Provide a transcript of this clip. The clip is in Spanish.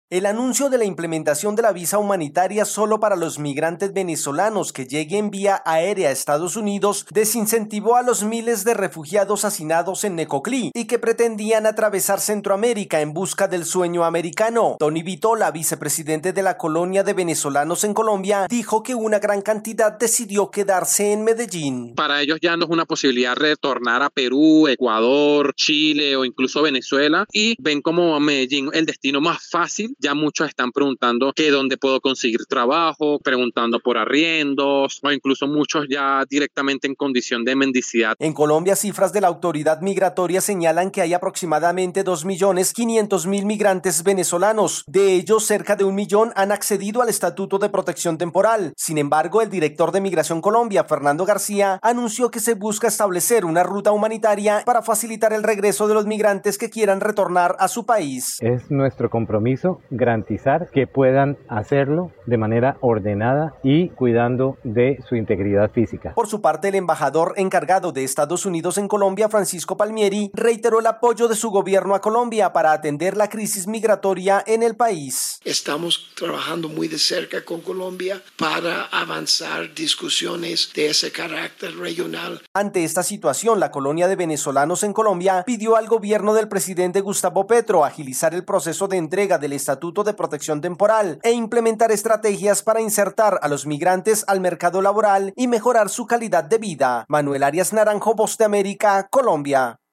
El anuncio de la implementación de la visa humanitaria solo para los migrantes venezolanos que lleguen vía aérea a Estados Unidos desincentivó a los miles de refugiados hacinados en Necoclí y que pretendían atravesar Centroamérica en busca del sueño americano. Tony Vitola, vicepresidente de la colonia de venezolanos en Colombia, dijo que una gran cantidad decidió quedarse en Medellín. Para ellos ya no es una posibilidad retornar a Perú, Ecuador, Chile o incluso Venezuela, y ven como Medellín el destino más fácil. Ya muchos están preguntando que dónde puedo conseguir trabajo, preguntando por arriendos o incluso muchos ya directamente en condición de mendicidad. En Colombia, cifras de la autoridad migratoria señalan que hay aproximadamente 2.500.000 migrantes venezolanos. De ellos, cerca de 1 millón han accedido al Estatuto de Protección Temporal. Sin embargo, el director de Migración Colombia, Fernando García, anunció que se busca establecer una ruta humanitaria para facilitar el regreso de los migrantes que quieran retornar a su país. Es nuestro compromiso garantizar que puedan hacerlo de manera ordenada y cuidando de su integridad física. Por su parte, el embajador encargado de Estados Unidos en Colombia, Francisco Palmieri, reiteró el apoyo de su gobierno a Colombia para atender la crisis migratoria en el país. Estamos trabajando muy de cerca con Colombia para avanzar discusiones de ese carácter regional. Ante esta situación, la colonia de venezolanos en Colombia pidió al gobierno del presidente Gustavo Petro agilizar el proceso de entrega del Estatuto de Protección Temporal e implementar estrategias para insertar a los migrantes al mercado laboral y mejorar su calidad de vida. Manuel Arias Naranjo, Voz de América, Colombia.